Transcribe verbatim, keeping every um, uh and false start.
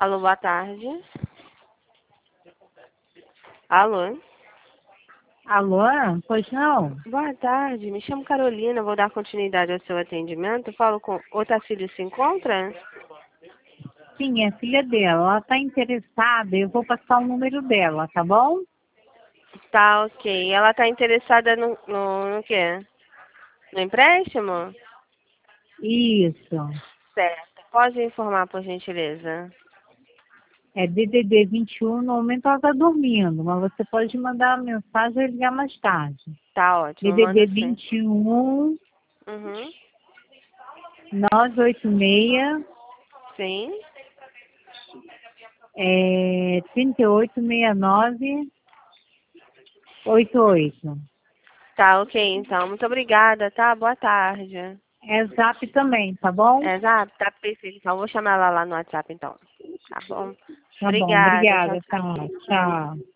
Alô, boa tarde. Alô? Alô? Pois não? Boa tarde, me chamo Carolina, vou dar continuidade ao seu atendimento. Eu falo com... O Tacílio se encontra? Sim, é filha dela. Ela está interessada, eu vou passar o número dela, tá bom? Tá, ok. Ela está interessada no, no, no quê? No empréstimo? Isso. Certo. Pode informar, por gentileza? É D D D vinte e um, no momento ela está dormindo, mas você pode mandar uma mensagem e ligar mais tarde. Tá ótimo, manda D D D sim. vinte e um, Uhum. nove oito seis, Sim. é, trinta e oito sessenta e nove, oitenta e oito. Tá, ok, então. Muito obrigada, tá? Boa tarde. É Zap também, tá bom? Exato, tá perfeito. Então, eu vou chamar ela lá no WhatsApp, então. Tá bom? Tá bom, Obrigada, tchau, obrigada, tchau. tá. Tchau.